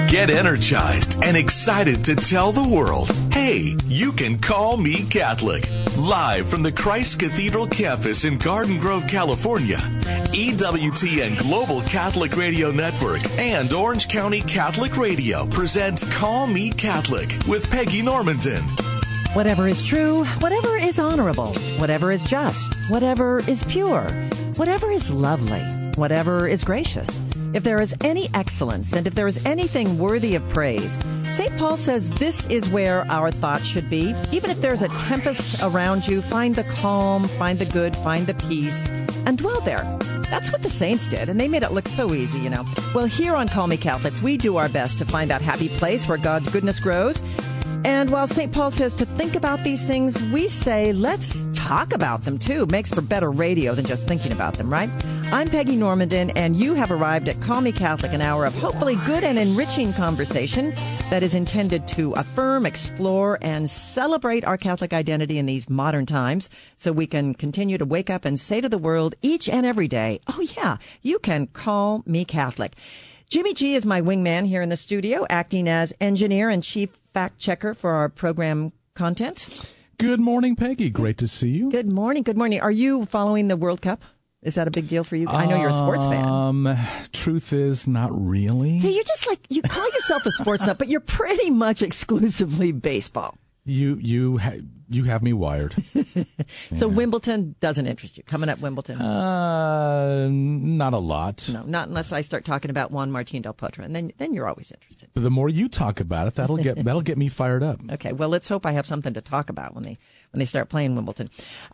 Get energized and excited to tell the world, hey, you can call me Catholic. Live from the Christ Cathedral campus in Garden Grove, California, EWTN Global Catholic Radio Network and Orange County Catholic Radio present Call Me Catholic with Peggy Normandin. Whatever is true, whatever is honorable, whatever is just, whatever is pure, whatever is lovely, whatever is gracious. If there is any excellence and if there is anything worthy of praise, St. Paul says this is where our thoughts should be. Even if there's a tempest around you, find the calm, find the good, find the peace, and dwell there. That's what the saints did, and they made it look so easy, you know. Well, here on Call Me Catholic, we do our best to find that happy place where God's goodness grows. And while St. Paul says to think about these things, we say let's talk about them, too. Makes for better radio than just thinking about them, right? I'm Peggy Normandin, and you have arrived at Call Me Catholic, an hour of hopefully good and enriching conversation that is intended to affirm, explore, and celebrate our Catholic identity in these modern times so we can continue to wake up and say to the world each and every day, oh, yeah, you can call me Catholic. Jimmy G is my wingman here in the studio, acting as engineer and chief fact checker for our program content. Good morning, Peggy. Great to see you. Good morning. Good morning. Are you following the World Cup? Is that a big deal for you? I know you're a sports fan. Truth is, not really. So you're just like, you call yourself a sports nut, but you're pretty much exclusively baseball. You have me wired. So Wimbledon doesn't interest you. Coming up, Wimbledon? Not a lot. No, not unless I start talking about Juan Martín del Potro, and then you're always interested. But the more you talk about it, that'll get me fired up. Okay, well, let's hope I have something to talk about when they start playing Wimbledon.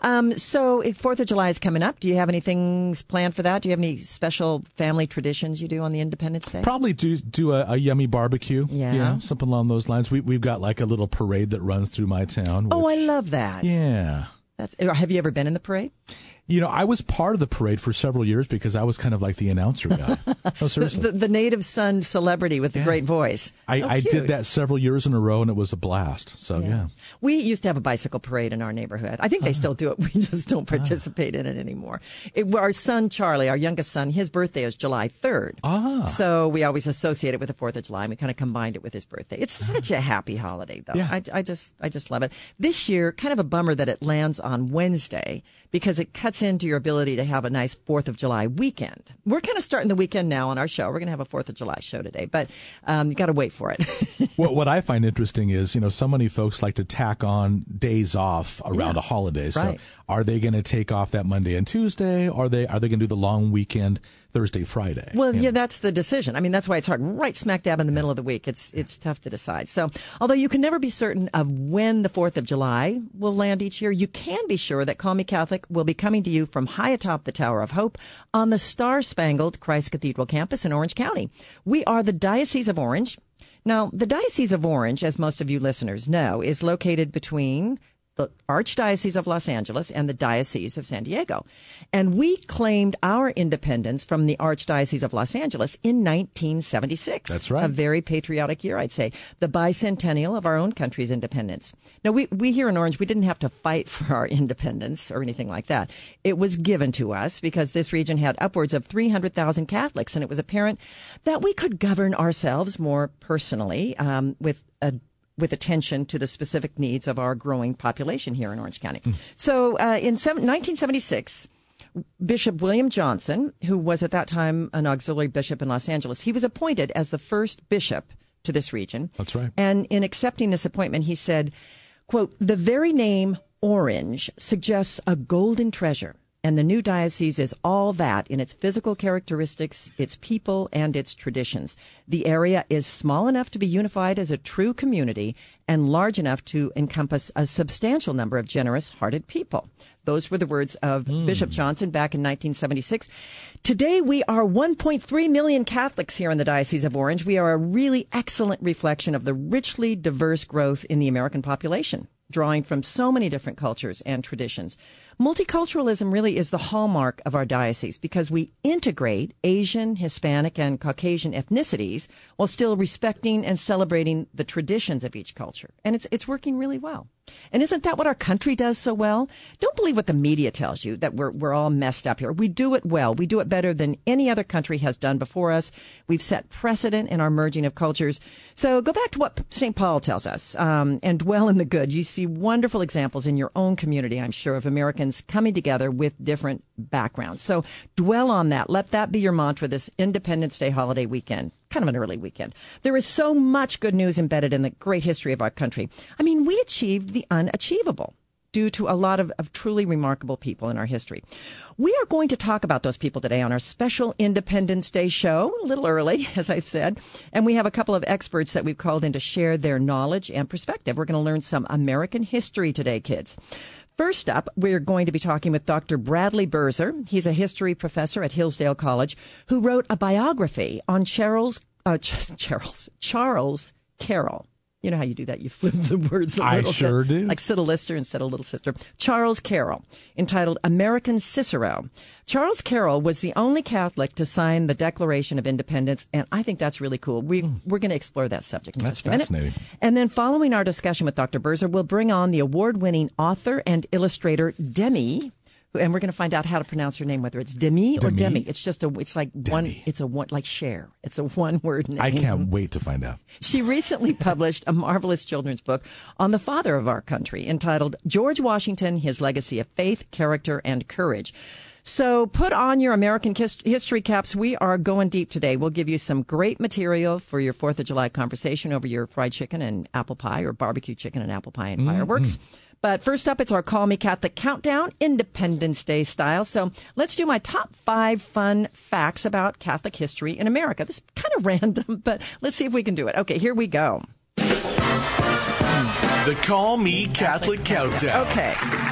So 4th of July is coming up. Do you have any things planned for that? Do you have any special family traditions you do on the Independence Day? Probably do a yummy barbecue. Yeah. Something along those lines. We've got like a little parade that runs through my town. Oh, I love that. Yeah. Have you ever been in the parade? You know, I was part of the parade for several years because I was kind of like the announcer guy. No, seriously. The native son celebrity with the great voice. I did that several years in a row, and it was a blast. So, yeah. We used to have a bicycle parade in our neighborhood. I think they still do it. We just don't participate in it anymore. Our son, Charlie, our youngest son, his birthday is July 3rd. So we always associate it with the 4th of July, and we kind of combined it with his birthday. It's such a happy holiday, though. Yeah. I just love it. This year, kind of a bummer that it lands on Wednesday because it cuts into your ability to have a nice 4th of July weekend. We're kind of starting the weekend now on our show. We're going to have a 4th of July show today, but you got to wait for it. What I find interesting is, so many folks like to tack on days off around a holiday. So right. Are they going to take off that Monday and Tuesday? Or are they going to do the long weekend Thursday, Friday? Well, that's the decision. I mean, that's why it's hard. Right smack dab in the middle of the week. It's tough to decide. So, although you can never be certain of when the 4th of July will land each year, you can be sure that Call Me Catholic will be coming to you from high atop the Tower of Hope on the star-spangled Christ Cathedral campus in Orange County. We are the Diocese of Orange. Now, the Diocese of Orange, as most of you listeners know, is located between the Archdiocese of Los Angeles and the Diocese of San Diego. And we claimed our independence from the Archdiocese of Los Angeles in 1976. That's right. A very patriotic year, I'd say. The bicentennial of our own country's independence. Now, we here in Orange, we didn't have to fight for our independence or anything like that. It was given to us because this region had upwards of 300,000 Catholics, and it was apparent that we could govern ourselves more personally with attention to the specific needs of our growing population here in Orange County. So in 1976, Bishop William Johnson, who was at that time an auxiliary bishop in Los Angeles, he was appointed as the first bishop to this region. That's right. And in accepting this appointment, he said, quote, "The very name Orange suggests a golden treasure. And the new diocese is all that in its physical characteristics, its people, and its traditions. The area is small enough to be unified as a true community and large enough to encompass a substantial number of generous-hearted people." Those were the words of Bishop Johnson back in 1976. Today, we are 1.3 million Catholics here in the Diocese of Orange. We are a really excellent reflection of the richly diverse growth in the American population, drawing from so many different cultures and traditions. Multiculturalism really is the hallmark of our diocese because we integrate Asian, Hispanic, and Caucasian ethnicities while still respecting and celebrating the traditions of each culture. And it's working really well. And isn't that what our country does so well? Don't believe what the media tells you, that we're all messed up here. We do it well. We do it better than any other country has done before us. We've set precedent in our merging of cultures. So go back to what St. Paul tells us, and dwell in the good. You see wonderful examples in your own community, I'm sure, of Americans coming together with different backgrounds. So dwell on that. Let that be your mantra this Independence Day holiday weekend. Kind of an early weekend. There is so much good news embedded in the great history of our country. I mean, we achieved the unachievable due to a lot of truly remarkable people in our history. We are going to talk about those people today on our special Independence Day show, a little early, as I've said. And we have a couple of experts that we've called in to share their knowledge and perspective. We're going to learn some American history today, kids. First up, we're going to be talking with Dr. Bradley Birzer. He's a history professor at Hillsdale College who wrote a biography on Charles Carroll. You know how you do that? You flip the words a little bit. I sure do. Like Siddle Lister instead of Little Sister. Charles Carroll, entitled American Cicero. Charles Carroll was the only Catholic to sign the Declaration of Independence, and I think that's really cool. We're going to explore that subject in just a minute. That's fascinating. And then following our discussion with Dr. Birzer, we'll bring on the award-winning author and illustrator Demi, and we're going to find out how to pronounce her name, whether it's Demi or Demi. It's like Cher. It's a one-word name. I can't wait to find out. She recently published a marvelous children's book on the father of our country entitled George Washington, His Legacy of Faith, Character, and Courage. So put on your American history caps. We are going deep today. We'll give you some great material for your 4th of July conversation over your fried chicken and apple pie, or barbecue chicken and apple pie and fireworks. But first up, it's our Call Me Catholic Countdown, Independence Day style. So let's do my top 5 fun facts about Catholic history in America. This is kind of random, but let's see if we can do it. Okay, here we go. The Call Me Catholic Countdown. Okay,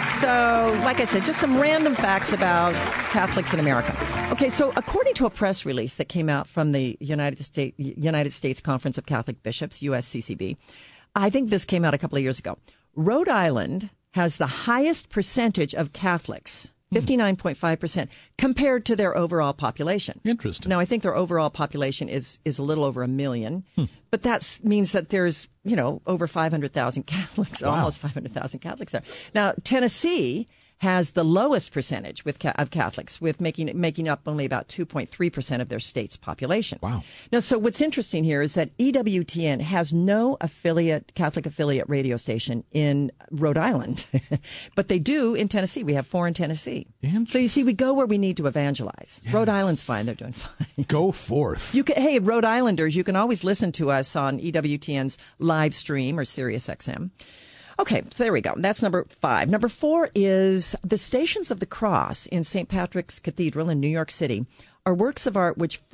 so like I said, just some random facts about Catholics in America. Okay, so according to a press release that came out from the United States Conference of Catholic Bishops, USCCB, I think this came out a couple of years ago. Rhode Island has the highest percentage of Catholics, 59.5%, compared to their overall population. Interesting. Now, I think their overall population is a little over 1 million, but that means that there's, over 500,000 Catholics, almost 500,000 Catholics there. Now, Tennessee has the lowest percentage of Catholics, with making up only about 2.3% of their state's population. Wow. Now, so what's interesting here is that EWTN has no Catholic affiliate radio station in Rhode Island, but they do in Tennessee. We have 4 in Tennessee. So you see, we go where we need to evangelize. Yes. Rhode Island's fine. They're doing fine. Go forth. Hey, Rhode Islanders, you can always listen to us on EWTN's live stream or Sirius XM. Okay, so there we go. That's number 5. Number 4 is the Stations of the Cross in St. Patrick's Cathedral in New York City are works of art which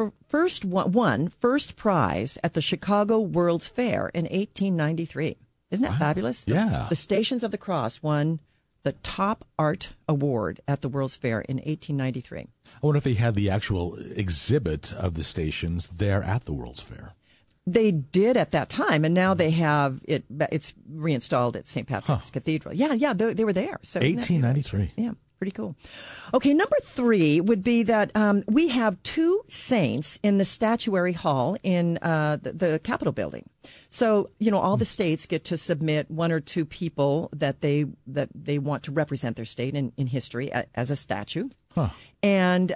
won first prize at the Chicago World's Fair in 1893. Isn't that fabulous? Yeah. The Stations of the Cross won the top art award at the World's Fair in 1893. I wonder if they had the actual exhibit of the stations there at the World's Fair. They did at that time, and now they have it. It's reinstalled at St. Patrick's Cathedral. Yeah, they were there. So 1893. Yeah, pretty cool. Okay, number 3 would be that we have 2 saints in the statuary hall in the Capitol building. So, all the states get to submit 1 or 2 people that they want to represent their state in history as a statue. And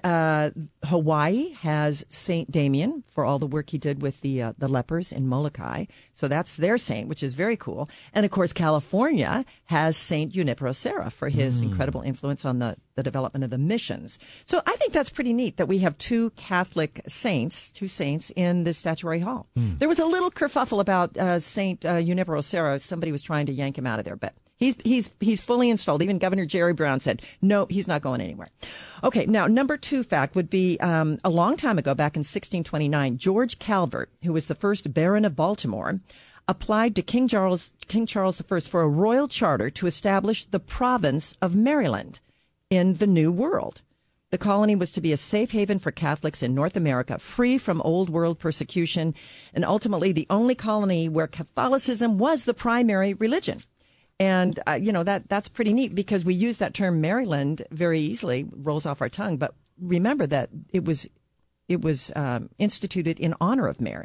Hawaii has Saint Damien for all the work he did with the lepers in Molokai. So that's their saint, which is very cool. And of course, California has Saint Junipero Serra for his incredible influence on the development of the missions. So I think that's pretty neat that we have 2 Catholic saints, 2 saints in the statuary hall. There was a little kerfuffle about Saint Junipero Serra. Somebody was trying to yank him out of there, but He's fully installed. Even Governor Jerry Brown said, no, he's not going anywhere. Okay, now, number 2 fact would be a long time ago, back in 1629, George Calvert, who was the first Baron of Baltimore, applied to King Charles I for a royal charter to establish the province of Maryland in the New World. The colony was to be a safe haven for Catholics in North America, free from old world persecution, and ultimately the only colony where Catholicism was the primary religion. And, that's pretty neat because we use that term Maryland very easily, rolls off our tongue. But remember that it was instituted in honor of Mary.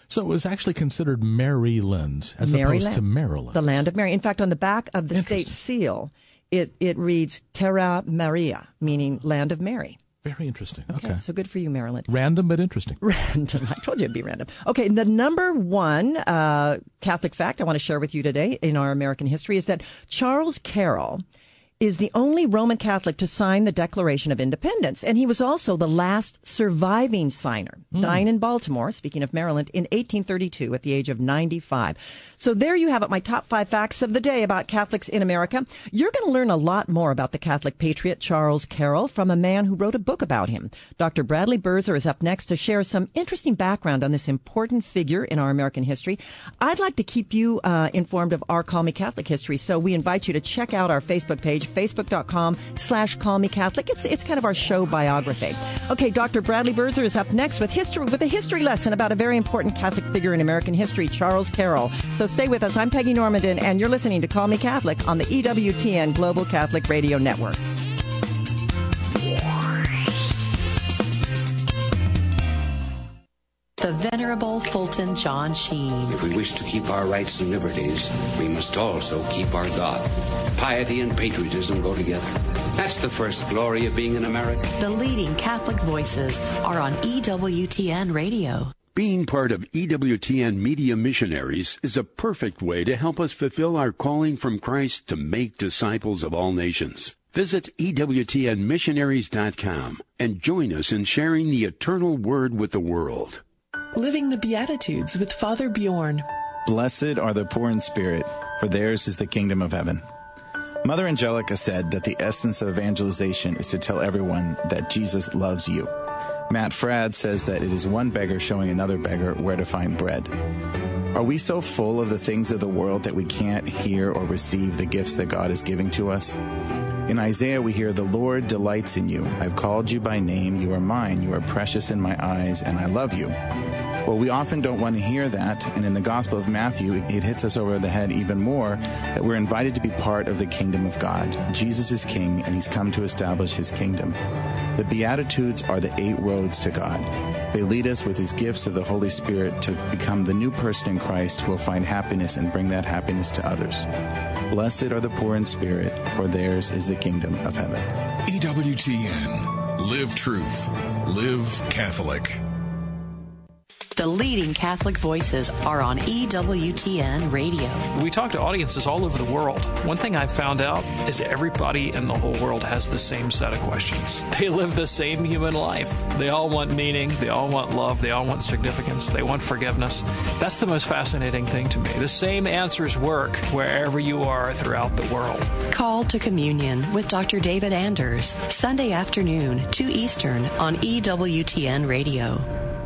So it was actually considered Maryland as opposed to Maryland. The land of Mary. In fact, on the back of the state seal, it reads Terra Maria, meaning land of Mary. Very interesting. Okay, so good for you, Maryland. Random but interesting. Random. I told you it'd be random. Okay, the number one Catholic fact I want to share with you today in our American history is that Charles Carroll is the only Roman Catholic to sign the Declaration of Independence. And he was also the last surviving signer, dying in Baltimore, speaking of Maryland, in 1832 at the age of 95. So there you have it, my top 5 facts of the day about Catholics in America. You're going to learn a lot more about the Catholic patriot Charles Carroll from a man who wrote a book about him. Dr. Bradley Birzer is up next to share some interesting background on this important figure in our American history. I'd like to keep you informed of our Call Me Catholic history, so we invite you to check out our Facebook page, facebook.com/callmecatholic. It's kind of our show biography. Okay, Dr. Bradley Birzer is up next with a history lesson about a very important Catholic figure in American history, Charles Carroll. So stay with us. I'm Peggy Normandin, and you're listening to Call Me Catholic on the EWTN Global Catholic Radio Network. The Venerable Fulton John Sheen. If we wish to keep our rights and liberties, we must also keep our God. Piety and patriotism go together. That's the first glory of being an American. The leading Catholic voices are on EWTN Radio. Being part of EWTN Media Missionaries is a perfect way to help us fulfill our calling from Christ to make disciples of all nations. Visit EWTNmissionaries.com and join us in sharing the eternal word with the world. Living the Beatitudes with Father Bjorn. Blessed are the poor in spirit, for theirs is the kingdom of heaven. Mother Angelica said that the essence of evangelization is to tell everyone that Jesus loves you. Matt Fradd says that it is one beggar showing another beggar where to find bread. Are we so full of the things of the world that we can't hear or receive the gifts that God is giving to us? In Isaiah, we hear, "The Lord delights in you. I've called you by name. You are mine. You are precious in my eyes, and I love you." Well, we often don't want to hear that, and in the Gospel of Matthew, it hits us over the head even more that we're invited to be part of the kingdom of God. Jesus is king, and he's come to establish his kingdom. The Beatitudes are the 8 roads to God. They lead us with his gifts of the Holy Spirit to become the new person in Christ who will find happiness and bring that happiness to others. Blessed are the poor in spirit, for theirs is the kingdom of heaven. EWTN. Live truth. Live Catholic. The leading Catholic voices are on EWTN Radio. We talk to audiences all over the world. One thing I've found out is everybody in the whole world has the same set of questions. They live the same human life. They all want meaning. They all want love. They all want significance. They want forgiveness. That's the most fascinating thing to me. The same answers work wherever you are throughout the world. Call to Communion with Dr. David Anders, Sunday afternoon, 2 Eastern on EWTN Radio.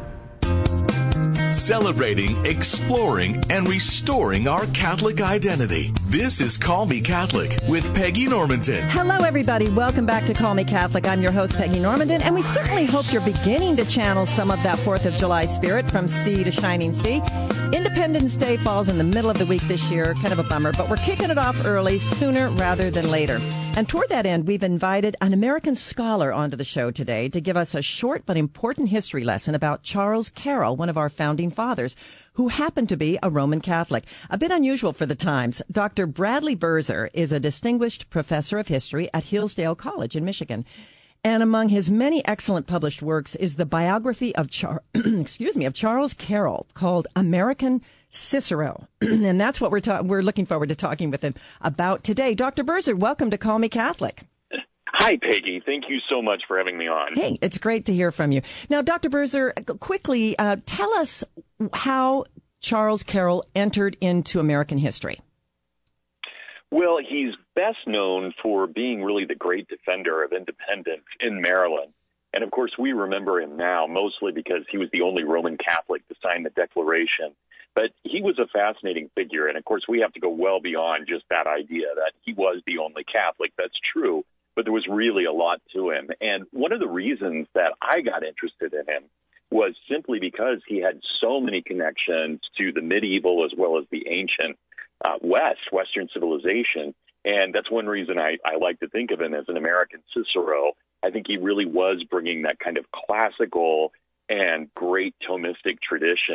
Celebrating, exploring, and restoring our Catholic identity. This is Call Me Catholic with Peggy Normandin. Hello, everybody. Welcome back to Call Me Catholic. I'm your host, Peggy Normandin, and we certainly hope you're beginning to channel some of that 4th of July spirit from sea to shining sea. Independence Day falls in the middle of the week this year, kind of a bummer, but we're kicking it off early, sooner rather than later. And toward that end, we've invited an American scholar onto the show today to give us a short but important history lesson about Charles Carroll, one of our founding fathers, who happened to be a Roman Catholic. A bit unusual for the times. Dr. Bradley Birzer is a distinguished professor of history at Hillsdale College in Michigan. And among his many excellent published works is the biography of Charles Carroll called American Cicero. And that's what we're looking forward to talking with him about today. Dr. Birzer, welcome to Call Me Catholic. Hi, Peggy. Thank you so much for having me on. Hey, it's great to hear from you. Now, Dr. Birzer, quickly tell us how Charles Carroll entered into American history. Well, he's best known for being really the great defender of independence in Maryland. And, of course, we remember him now mostly because he was the only Roman Catholic to sign the Declaration. But he was a fascinating figure. And, of course, we have to go well beyond just that idea that he was the only Catholic. That's true. But there was really a lot to him. And one of the reasons that I got interested in him was simply because he had so many connections to the medieval as well as the ancient Western civilization. And that's one reason I like to think of him as an American Cicero. I think he really was bringing that kind of classical and great Thomistic tradition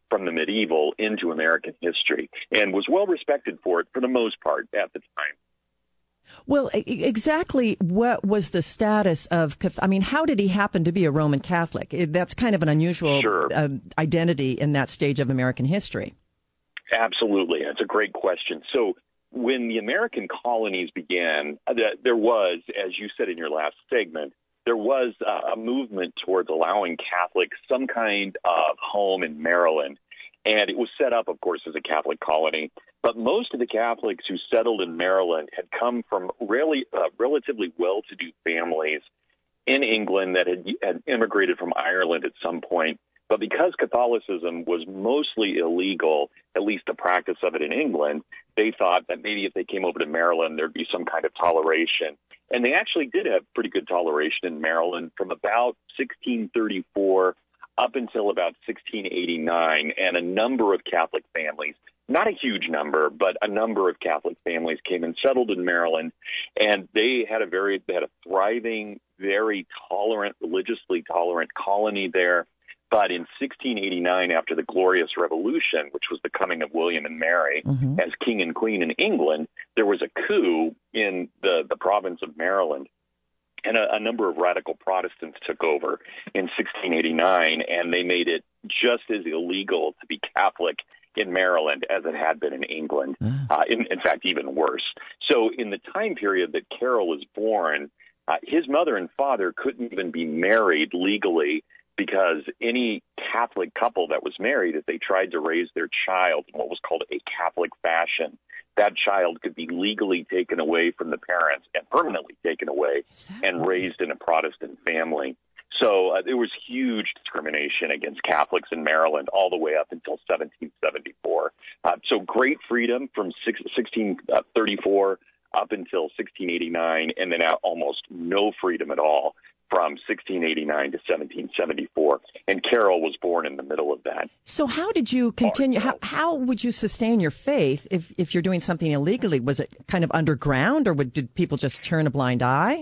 from the medieval into American history, and was well respected for it for the most part at the time. Well, exactly what was the status of, I mean, how did he happen to be a Roman Catholic? That's kind of an unusual identity in that stage of American history. Absolutely. That's a great question. So when the American colonies began, there was, as you said in your last segment, there was a movement towards allowing Catholics some kind of home in Maryland. And it was set up, of course, as a Catholic colony. But most of the Catholics who settled in Maryland had come from really relatively well-to-do families in England that had immigrated from Ireland at some point. But because Catholicism was mostly illegal, at least the practice of it in England, they thought that maybe if they came over to Maryland, there'd be some kind of toleration. And they actually did have pretty good toleration in Maryland from about 1634 up until about 1689, and a number of Catholic families, not a huge number, but a number of Catholic families came and settled in Maryland, and they had a thriving, very tolerant, religiously tolerant colony there. But in 1689, after the Glorious Revolution, which was the coming of William and Mary as king and queen in England, there was a coup in the province of Maryland. And a number of radical Protestants took over in 1689, and they made it just as illegal to be Catholic in Maryland as it had been in England. In fact, even worse. So in the time period that Carroll was born, his mother and father couldn't even be married legally, because any Catholic couple that was married, if they tried to raise their child in what was called a Catholic fashion, that child could be legally taken away from the parents and permanently taken away and raised in a Protestant family. So there was huge discrimination against Catholics in Maryland all the way up until 1774. So great freedom from 1634 up until 1689, and then almost no freedom at all from 1689 to 1774. And Carroll was born in the middle of that. So how did you continue? How would you sustain your faith if you're doing something illegally? Was it kind of underground, or did people just turn a blind eye?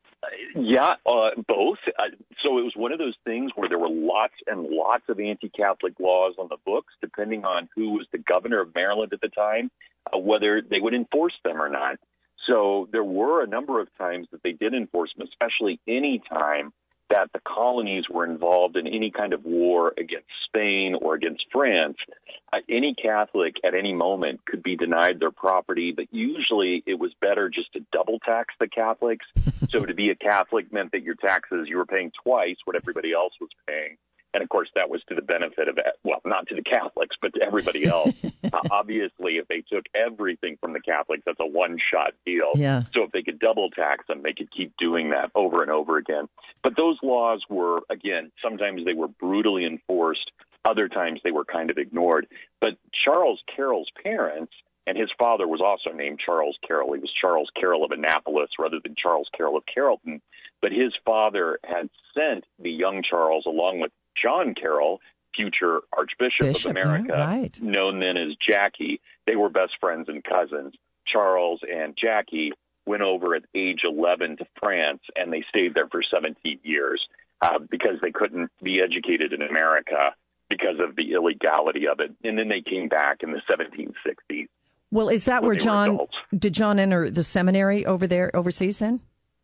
Both. So it was one of those things where there were lots and lots of anti-Catholic laws on the books, depending on who was the governor of Maryland at the time, whether they would enforce them or not. So there were a number of times that they did enforce them, especially any time that the colonies were involved in any kind of war against Spain or against France. Any Catholic at any moment could be denied their property, but usually it was better just to double tax the Catholics. So to be a Catholic meant that your taxes, you were paying twice what everybody else was paying. And, of course, that was to the benefit of, well, not to the Catholics, but to everybody else. Obviously, if they took everything from the Catholics, that's a one-shot deal. Yeah. So if they could double tax them, they could keep doing that over and over again. But those laws were, again, sometimes they were brutally enforced. Other times they were kind of ignored. But Charles Carroll's parents, and his father was also named Charles Carroll. He was Charles Carroll of Annapolis rather than Charles Carroll of Carrollton. But his father had sent the young Charles along with John Carroll, future Archbishop of America, known then as Jackie. They were best friends and cousins. Charles and Jackie went over at age 11 to France, and they stayed there for 17 years because they couldn't be educated in America because of the illegality of it. And then they came back in the 1760s. Well, is that where did John enter the seminary over there overseas then?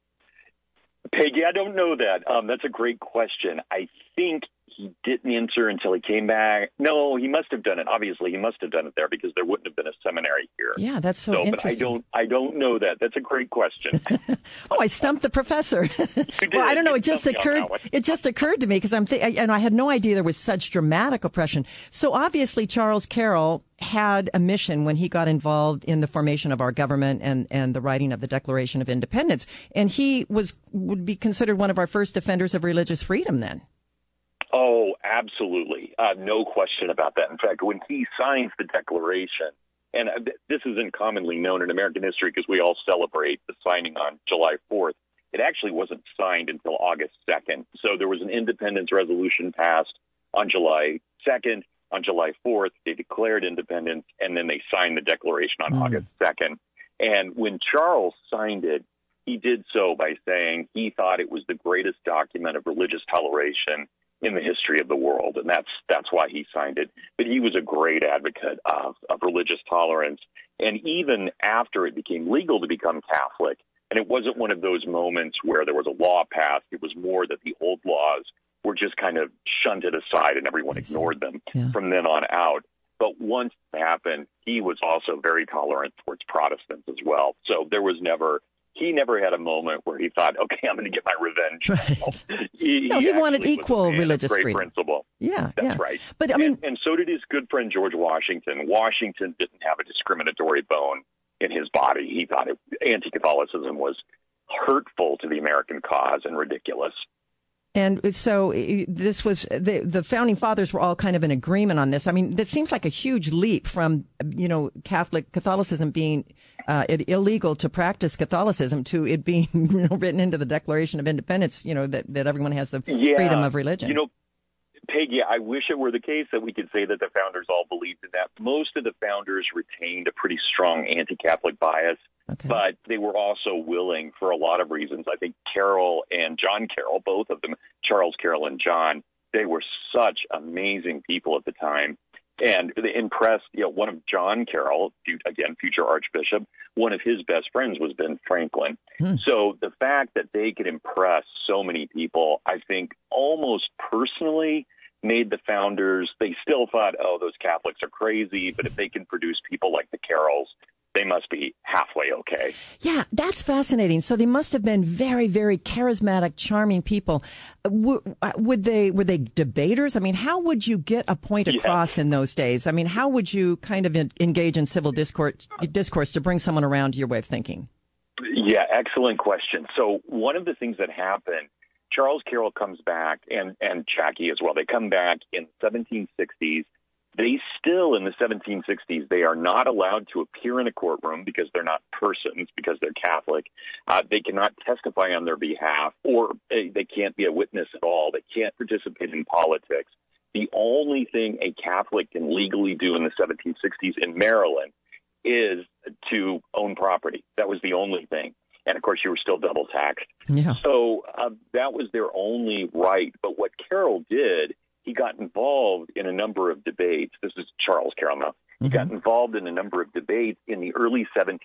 Peggy, I don't know that. That's a great question. I think he didn't enter until he came back. No, he must have done it. Obviously, he must have done it there because there wouldn't have been a seminary here. Yeah, that's so interesting. But I don't know that. That's a great question. I stumped the professor. Well, I don't know. It just occurred to me because and I had no idea there was such dramatic oppression. So obviously, Charles Carroll had a mission when he got involved in the formation of our government and the writing of the Declaration of Independence. And he would be considered one of our first defenders of religious freedom then. Oh, absolutely. No question about that. In fact, when he signs the Declaration, and this isn't commonly known in American history because we all celebrate the signing on July 4th, it actually wasn't signed until August 2nd. So there was an independence resolution passed on July 2nd. On July 4th, they declared independence, and then they signed the Declaration on August 2nd. And when Charles signed it, he did so by saying he thought it was the greatest document of religious toleration in the history of the world, and that's why he signed it. But he was a great advocate of religious tolerance, and even after it became legal to become Catholic, and it wasn't one of those moments where there was a law passed, it was more that the old laws were just kind of shunted aside and everyone ignored them from then on out. But once it happened, he was also very tolerant towards Protestants as well. So he never had a moment where he thought, okay, I'm going to get my revenge. Right. He wanted equal religious freedom. Principle. Yeah, that's right. But I mean, and so did his good friend George Washington. Washington didn't have a discriminatory bone in his body. He thought anti-Catholicism was hurtful to the American cause and ridiculous. And so this was the founding fathers were all kind of in agreement on this. I mean, that seems like a huge leap from, Catholicism being illegal to practice Catholicism to it being written into the Declaration of Independence, that everyone has the freedom of religion. Peggy, I wish it were the case that we could say that the founders all believed in that. Most of the founders retained a pretty strong anti-Catholic bias. Okay. But they were also willing for a lot of reasons. I think Carroll and John Carroll, both of them, Charles Carroll and John, they were such amazing people at the time. And they impressed, one of John Carroll, again, future Archbishop, one of his best friends was Ben Franklin. So the fact that they could impress so many people, I think almost personally made the founders, they still thought, oh, those Catholics are crazy, but if they can produce people like the Carrolls, they must be halfway okay. Yeah, that's fascinating. So they must have been very, very charismatic, charming people. Were they debaters? I mean, how would you get a point across in those days? I mean, how would you kind of engage in civil discourse to bring someone around to your way of thinking? Yeah, excellent question. So one of the things that happened, Charles Carroll comes back, and Jackie as well. They come back in the 1760s. They still, in the 1760s, they are not allowed to appear in a courtroom because they're not persons, because they're Catholic. They cannot testify on their behalf, or they can't be a witness at all. They can't participate in politics. The only thing a Catholic can legally do in the 1760s in Maryland is to own property. That was the only thing. And, of course, you were still double taxed. Yeah. So that was their only right. But what Carroll did, he got involved in a number of debates. This is Charles Carroll now. He got involved in a number of debates in the early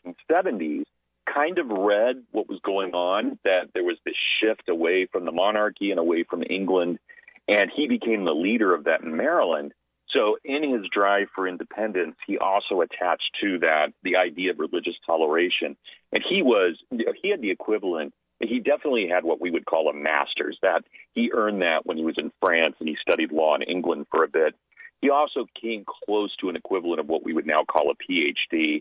1770s, kind of read what was going on, that there was this shift away from the monarchy and away from England, and he became the leader of that in Maryland. So in his drive for independence, he also attached to that the idea of religious toleration. And he had the equivalent. He definitely had what we would call a master's. That he earned that when he was in France and he studied law in England for a bit. He also came close to an equivalent of what we would now call a PhD.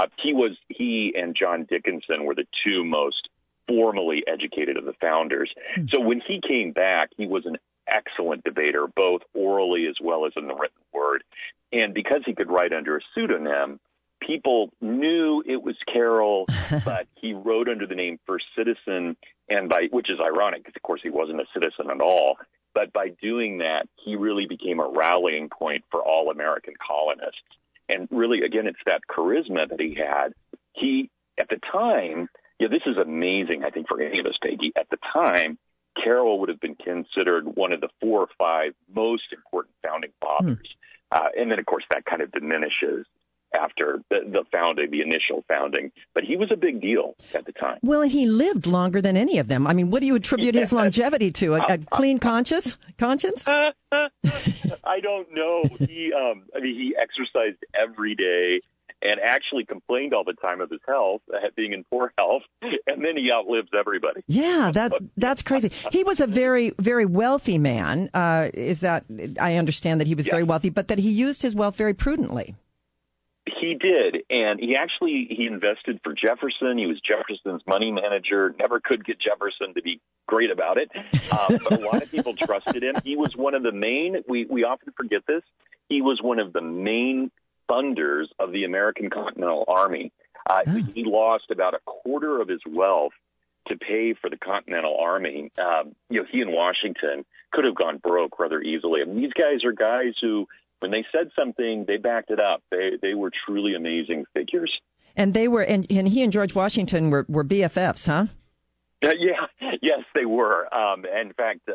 He and John Dickinson were the two most formally educated of the founders. So when he came back, he was an excellent debater, both orally as well as in the written word. And because he could write under a pseudonym, people knew it was Carroll, but he wrote under the name First Citizen, which is ironic because, of course, he wasn't a citizen at all. But by doing that, he really became a rallying point for all American colonists. And really, again, it's that charisma that he had. At the time, this is amazing, I think, for any of us, Peggy. At the time, Carroll would have been considered one of the 4 or 5 most important founding fathers. And then, of course, that kind of diminishes after the initial founding. But he was a big deal at the time. Well, and he lived longer than any of them. I mean, what do you attribute his longevity to? A clean conscience? I don't know. He exercised every day and actually complained all the time of his health, being in poor health, and then he outlives everybody. Yeah, that's crazy. He was a very, very wealthy man. I understand that he was very wealthy, but that he used his wealth very prudently. He did, and he invested for Jefferson. He was Jefferson's money manager. Never could get Jefferson to be great about it, but a lot of people trusted him. He was one of the main, we often forget this, he was one of the main funders of the American Continental Army. He lost about a quarter of his wealth to pay for the Continental Army. He and Washington could have gone broke rather easily. I mean, these guys are guys who, when they said something, they backed it up. They were truly amazing figures. And they were, and he and George Washington were BFFs, huh? Yes, they were. In fact,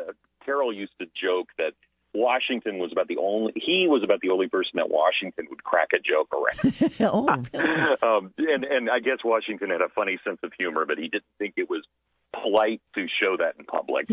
Carroll used to joke that Washington was about the only person that Washington would crack a joke around. And I guess Washington had a funny sense of humor, but he didn't think it was polite to show that in public.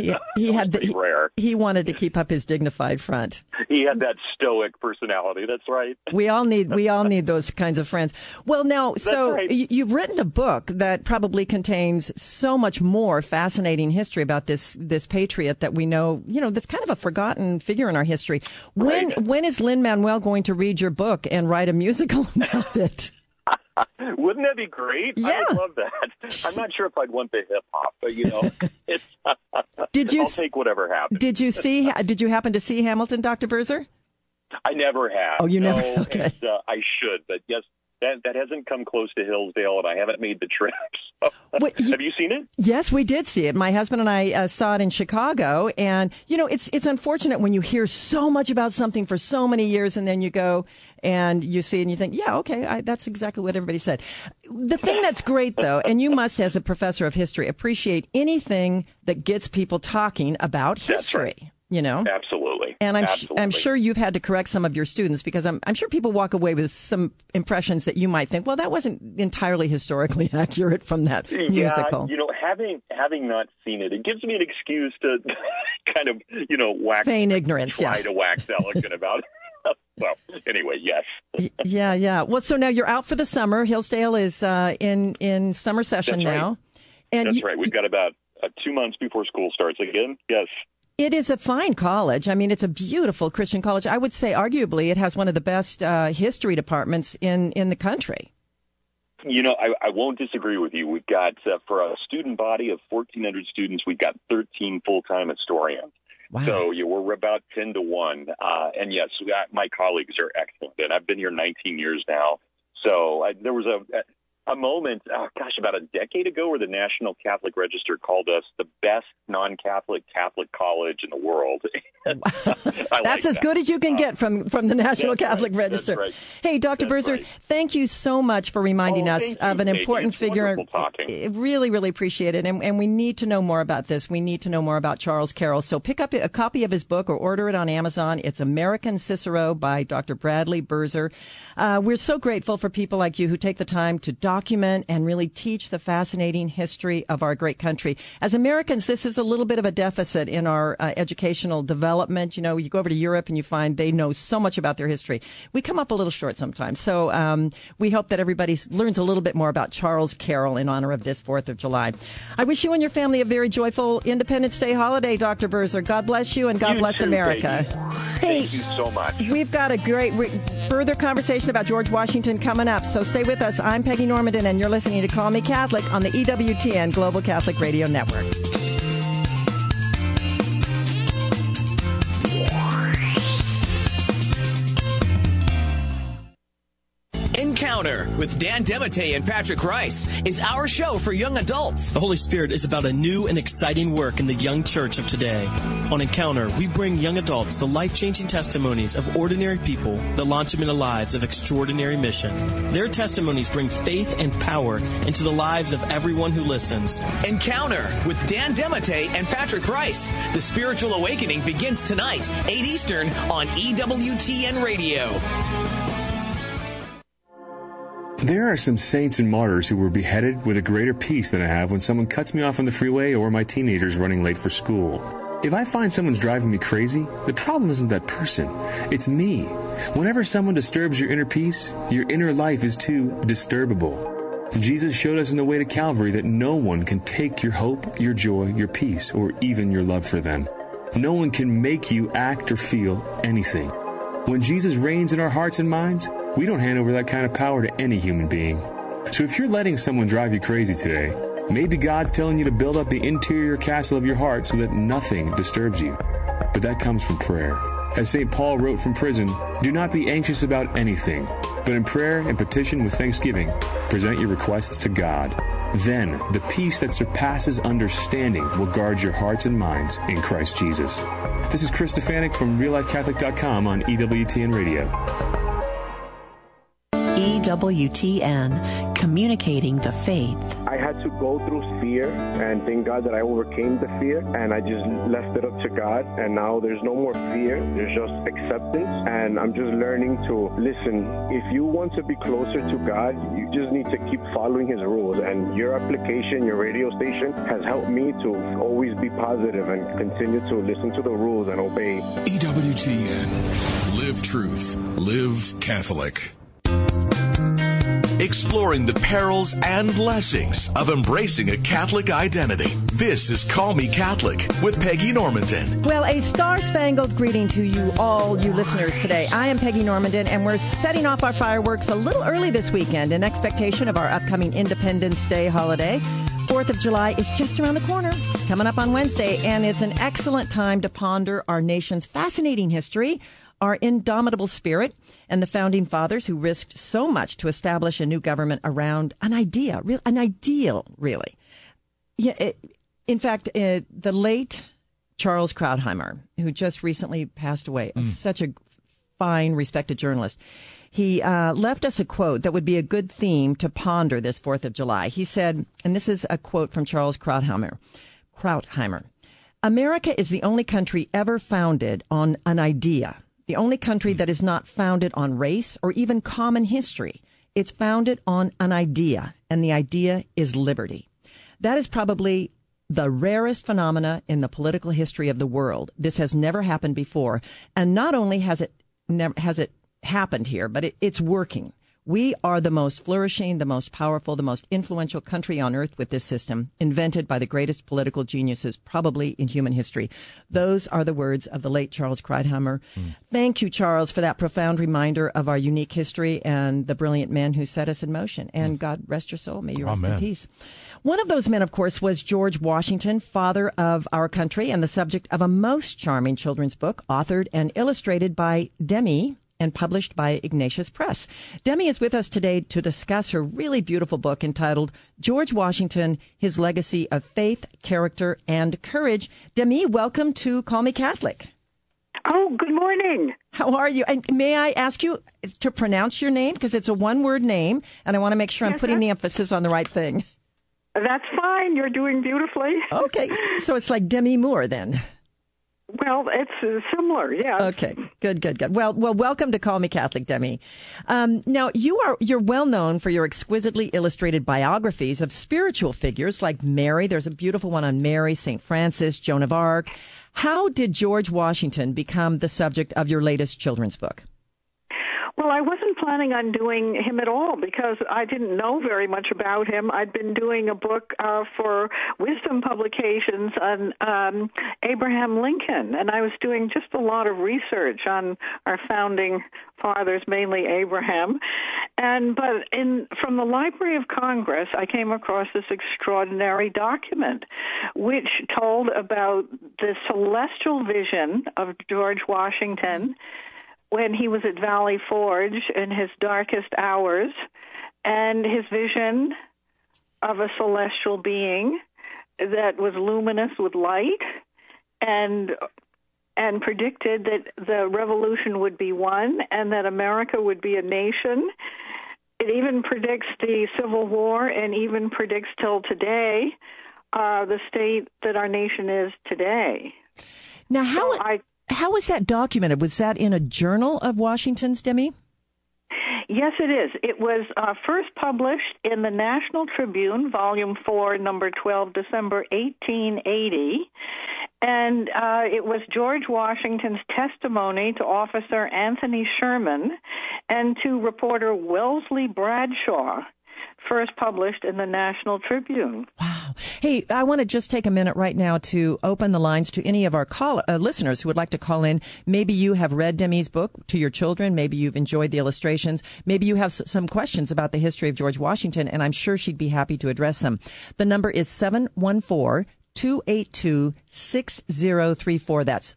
He wanted to keep up his dignified front. He had that stoic personality. That's right. We all need those kinds of friends. Well, now, you've written a book that probably contains so much more fascinating history about this patriot that we know, that's kind of a forgotten figure in our history. When is Lin-Manuel going to read your book and write a musical about it? Wouldn't that be great? Yeah. I would love that. I'm not sure if I'd want the hip hop, but it's. I'll take whatever happens. Did you happen to see Hamilton, Dr. Berzer? I never have. Oh, you never? Okay. And, I should, but yes, that hasn't come close to Hillsdale, and I haven't made the trip. So. Have you seen it? Yes, we did see it. My husband and I saw it in Chicago, and it's unfortunate when you hear so much about something for so many years, and then you go and you see it and you think, yeah, okay, that's exactly what everybody said. The thing that's great, though, and you must, as a professor of history, appreciate anything that gets people talking about history. That's right. Absolutely. And I'm sure you've had to correct some of your students, because I'm sure people walk away with some impressions that you might think, well, that wasn't entirely historically accurate from that musical. Having not seen it, it gives me an excuse to kind of, feign ignorance. Try to wax elegant about it. Well, anyway, yes. Yeah. Well, so now you're out for the summer. Hillsdale is in summer session now. Right. And that's right. We've got about 2 months before school starts again. Yes. It is a fine college. I mean, it's a beautiful Christian college. I would say, arguably, it has one of the best history departments in the country. I won't disagree with you. We've got, for a student body of 1,400 students, we've got 13 full-time historians. Wow. So we're about 10 to 1. And yes, my colleagues are excellent. And I've been here 19 years now. So there was a moment, about a decade ago, where the National Catholic Register called us the best non-Catholic Catholic college in the world. That's as good as you can get from the National Catholic Register. Right. Hey, Dr. Berzer, thank you so much for reminding us of an important figure. Really, really appreciate it. And we need to know more about this. We need to know more about Charles Carroll. So pick up a copy of his book or order it on Amazon. It's American Cicero by Dr. Bradley Berzer. We're so grateful for people like you who take the time to document and really teach the fascinating history of our great country. As Americans, this is a little bit of a deficit in our educational development. You go over to Europe and you find they know so much about their history. We come up a little short sometimes. So we hope that everybody learns a little bit more about Charles Carroll in honor of this 4th of July. I wish you and your family a very joyful Independence Day holiday, Dr. Berzer. God bless you and God bless America. Thank you so much. We've got a great further conversation about George Washington coming up. So stay with us. I'm Peggy Normandin, and you're listening to Call Me Catholic on the EWTN Global Catholic Radio Network. Encounter with Dan Demete and Patrick Rice is our show for young adults. The Holy Spirit is about a new and exciting work in the young church of today. On Encounter, we bring young adults the life-changing testimonies of ordinary people that launch them into lives of extraordinary mission. Their testimonies bring faith and power into the lives of everyone who listens. Encounter with Dan Demete and Patrick Rice. The Spiritual Awakening begins tonight, 8 Eastern on EWTN Radio. There are some saints and martyrs who were beheaded with a greater peace than I have when someone cuts me off on the freeway or my teenager's running late for school. If I find someone's driving me crazy, the problem isn't that person. It's me. Whenever someone disturbs your inner peace, your inner life is too disturbable. Jesus showed us in the way to Calvary that no one can take your hope, your joy, your peace, or even your love for them. No one can make you act or feel anything. When Jesus reigns in our hearts and minds, we don't hand over that kind of power to any human being. So if you're letting someone drive you crazy today, maybe God's telling you to build up the interior castle of your heart so that nothing disturbs you. But that comes from prayer. As St. Paul wrote from prison, do not be anxious about anything, but in prayer and petition with thanksgiving, present your requests to God. Then the peace that surpasses understanding will guard your hearts and minds in Christ Jesus. This is Chris Stefanik from RealLifeCatholic.com on EWTN Radio. EWTN, communicating the faith. I had to go through fear, and thank God that I overcame the fear, and I just left it up to God, and now there's no more fear. There's just acceptance, and I'm just learning to listen. If you want to be closer to God, you just need to keep following His rules, and your application, your radio station, has helped me to always be positive and continue to listen to the rules and obey. EWTN. Live truth. Live Catholic. Exploring the perils and blessings of embracing a Catholic identity. This is Call Me Catholic with Peggy Normandin. Well, a star-spangled greeting to you all, you listeners, today. I am Peggy Normandin, and we're setting off our fireworks a little early this weekend in expectation of our upcoming Independence Day holiday. 4th of July is just around the corner, coming up on Wednesday, and it's an excellent time to ponder our nation's fascinating history, our indomitable spirit, and the founding fathers who risked so much to establish a new government around an ideal, really. Yeah, in fact, the late Charles Krauthammer, who just recently passed away, such a fine, respected journalist, he left us a quote that would be a good theme to ponder this 4th of July. He said, and this is a quote from Charles Krauthammer, "America is the only country ever founded on an idea. The only country that is not founded on race or even common history. It's founded on an idea, and the idea is liberty." That is probably the rarest phenomena in the political history of the world. This has never happened before. And not only has it happened here, but it's working. We are the most flourishing, the most powerful, the most influential country on earth with this system, invented by the greatest political geniuses probably in human history. Those are the words of the late Charles Krauthammer. Thank you, Charles, for that profound reminder of our unique history and the brilliant men who set us in motion. And God rest your soul. May you rest in peace. One of those men, of course, was George Washington, father of our country and the subject of a most charming children's book, authored and illustrated by Demi and published by Ignatius Press. Demi is with us today to discuss her really beautiful book entitled George Washington, His Legacy of Faith, Character, and Courage. Demi, welcome to Call Me Catholic. Oh, good morning. How are you? And may I ask you to pronounce your name? Because it's a one-word name, and I want to make sure I'm putting the emphasis on the right thing. That's fine. You're doing beautifully. Okay, so it's like Demi Moore then. Well, it's similar, yeah. Okay, good. Well, welcome to Call Me Catholic, Demi. Now, you're well known for your exquisitely illustrated biographies of spiritual figures like Mary. There's a beautiful one on Mary, St. Francis, Joan of Arc. How did George Washington become the subject of your latest children's book? Well, I wasn't planning on doing him at all because I didn't know very much about him. I'd been doing a book for Wisdom Publications on Abraham Lincoln, and I was doing just a lot of research on our founding fathers, mainly Abraham. But from the Library of Congress, I came across this extraordinary document which told about the celestial vision of George Washington when he was at Valley Forge in his darkest hours, and his vision of a celestial being that was luminous with light and predicted that the revolution would be won and that America would be a nation. It even predicts the Civil War and even predicts till today the state that our nation is today. Now, how was that documented? Was that in a journal of Washington's, Demi? Yes, it is. It was first published in the National Tribune, Volume 4, Number 12, December 1880. And it was George Washington's testimony to Officer Anthony Sherman and to reporter Wellesley Bradshaw, first published in the National Tribune. Wow. Hey, I want to just take a minute right now to open the lines to any of our listeners who would like to call in. Maybe you have read Demi's book to your children. Maybe you've enjoyed the illustrations. Maybe you have some questions about the history of George Washington, and I'm sure she'd be happy to address them. The number is 714-282-6034. That's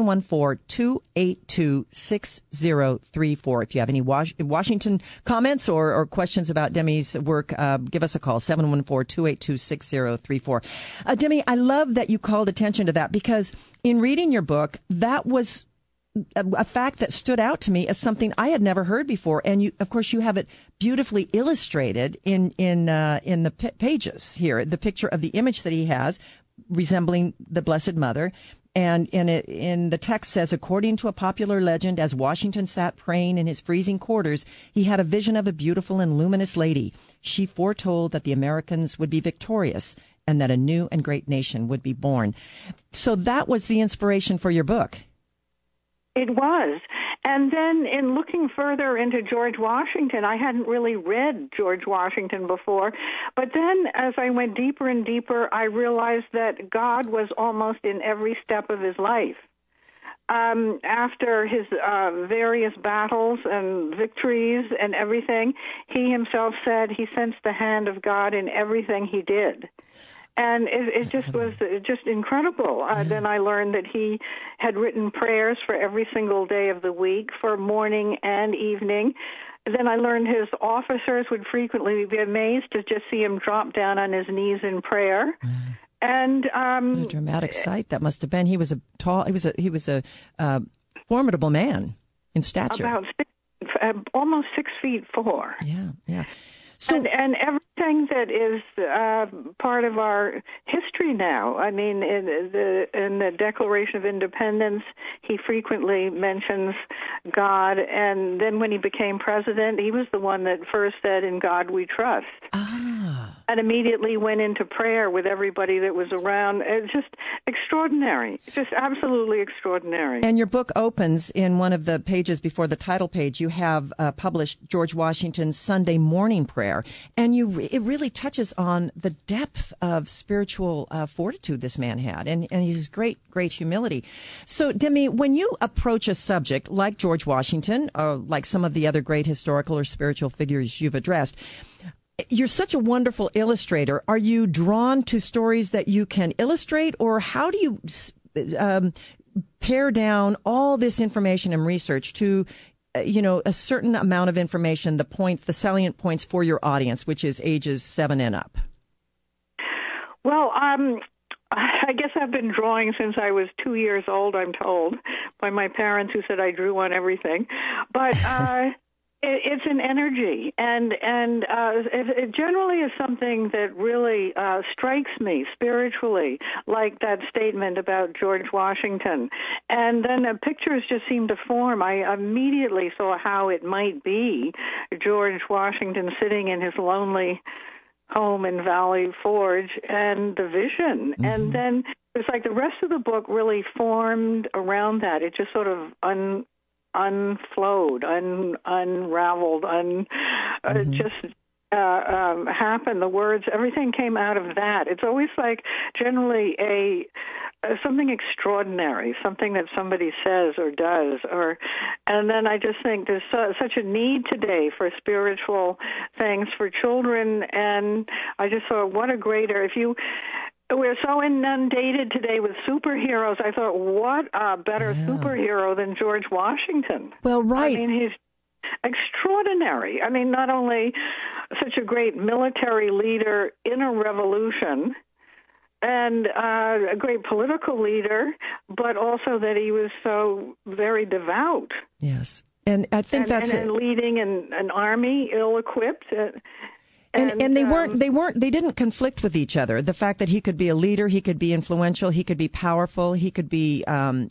714-282-6034. If you have any Washington comments or questions about Demi's work, give us a call, 714-282-6034. Demi, I love that you called attention to that because in reading your book, that was a fact that stood out to me as something I had never heard before. And of course, you have it beautifully illustrated in the pages here. The picture of the image that he has resembling the Blessed Mother. And in the text says, according to a popular legend, as Washington sat praying in his freezing quarters, he had a vision of a beautiful and luminous lady. She foretold that the Americans would be victorious and that a new and great nation would be born. So that was the inspiration for your book. It was. And then in looking further into George Washington, I hadn't really read George Washington before. But then as I went deeper and deeper, I realized that God was almost in every step of his life. After his various battles and victories and everything, he himself said he sensed the hand of God in everything he did. And it just was just incredible. Then I learned that he had written prayers for every single day of the week, for morning and evening. Then I learned his officers would frequently be amazed to just see him drop down on his knees in prayer. And what a dramatic sight that must have been. He was a formidable man in stature. About almost 6'4". Yeah. So, and everything that is part of our history now. I mean, in the Declaration of Independence, he frequently mentions God. And then when he became president, he was the one that first said, "In God we trust." And immediately went into prayer with everybody that was around. It's just extraordinary. Just absolutely extraordinary. And your book opens in one of the pages before the title page. You have published George Washington's Sunday morning prayer. And it really touches on the depth of spiritual fortitude this man had and his great humility. So, Demi, when you approach a subject like George Washington, or like some of the other great historical or spiritual figures you've addressed, you're such a wonderful illustrator. Are you drawn to stories that you can illustrate, or how do you pare down all this information and research to a certain amount of information, the salient points for your audience, which is ages 7 and up? Well, I guess I've been drawing since I was 2 years old, I'm told, by my parents who said I drew on everything. But it's an energy, and it generally is something that really strikes me spiritually, like that statement about George Washington. And then pictures just seem to form. I immediately saw how it might be George Washington sitting in his lonely home in Valley Forge, and the vision. Mm-hmm. And then it's like the rest of the book really formed around that. It just sort of unflowed, unraveled, just happened. The words, everything came out of that. It's always like generally something extraordinary, something that somebody says or does, and then I just think there's such a need today for spiritual things for children, and I just thought, what a greater, we're so inundated today with superheroes. I thought, what a better superhero than George Washington? Well, right. I mean, he's extraordinary. I mean, not only such a great military leader in a revolution and a great political leader, but also that he was so very devout. Yes. And I think and leading an army ill-equipped. And they didn't conflict with each other. The fact that he could be a leader, he could be influential, he could be powerful, he could be,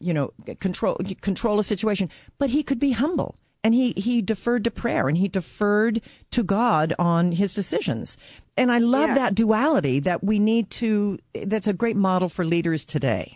control a situation, but he could be humble. And he deferred to prayer, and he deferred to God on his decisions. And I love that duality that we need that's a great model for leaders today.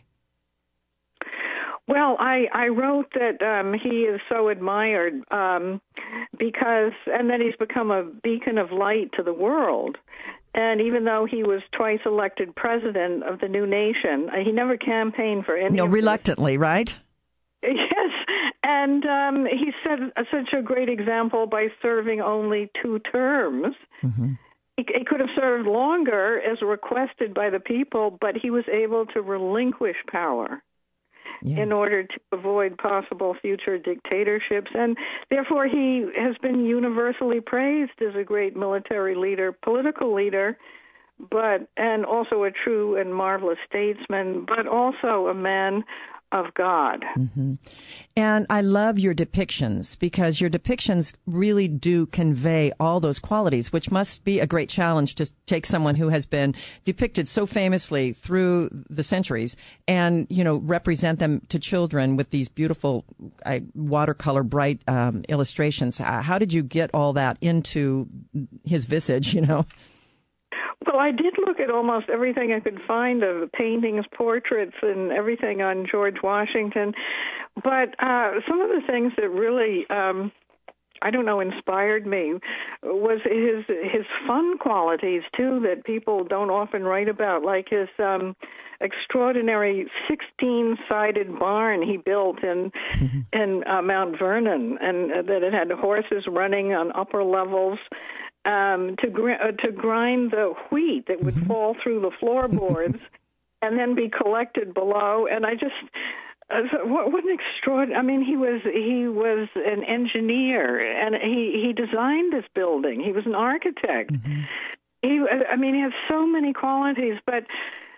Well, I wrote that he is so admired because, and that he's become a beacon of light to the world. And even though he was twice elected president of the new nation, he never campaigned for any. No, reluctantly, right? Yes, and he set such a great example by serving only 2 terms. Mm-hmm. He could have served longer as requested by the people, but he was able to relinquish power in order to avoid possible future dictatorships. And therefore, he has been universally praised as a great military leader, political leader, and also a true and marvelous statesman, but also a man of God. Mm-hmm. And I love your depictions, because your depictions really do convey all those qualities, which must be a great challenge to take someone who has been depicted so famously through the centuries and, represent them to children with these beautiful watercolor bright illustrations. How did you get all that into his visage, Well, I did look at almost everything I could find of paintings, portraits, and everything on George Washington. But some of the things that really, inspired me was his fun qualities, too, that people don't often write about, like his extraordinary 16-sided barn he built in Mount Vernon, and that it had horses running on upper levels. To grind the wheat that would fall through the floorboards and then be collected below. And I just, what an extraordinary, he was an engineer, and he designed this building. He was an architect. Mm-hmm. He has so many qualities, but,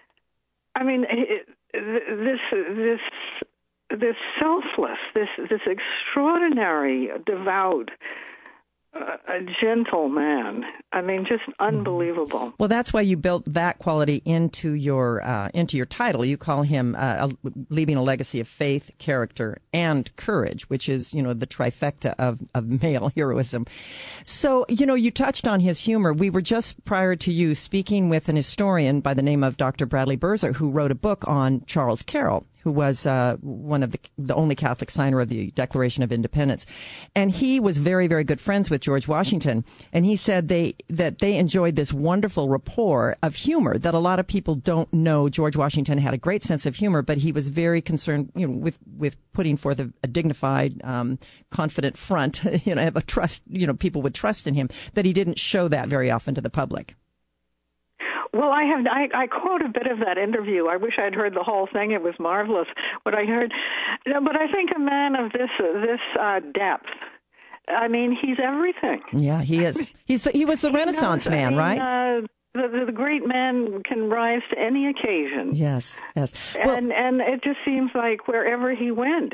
this selfless, this extraordinary, devout, a gentle man. Just unbelievable. Well, that's why you built that quality into your title. You call him leaving a legacy of faith, character, and courage, which is, the trifecta of male heroism. So, you touched on his humor. We were just prior to you speaking with an historian by the name of Dr. Bradley Birzer, who wrote a book on Charles Carroll, who was one of the only Catholic signer of the Declaration of Independence. And he was very, very good friends with George Washington. And he said that they enjoyed this wonderful rapport of humor that a lot of people don't know. George Washington had a great sense of humor, but he was very concerned, with putting forth a dignified, confident front, have a trust, people would trust in him, that he didn't show that very often to the public. Well, I caught a bit of that interview. I wish I'd heard the whole thing. It was marvelous what I heard. But I think a man of this depth, he's everything. Yeah, he is. He was the Renaissance man, right? The great man can rise to any occasion. Yes. Well, and it just seems like wherever he went,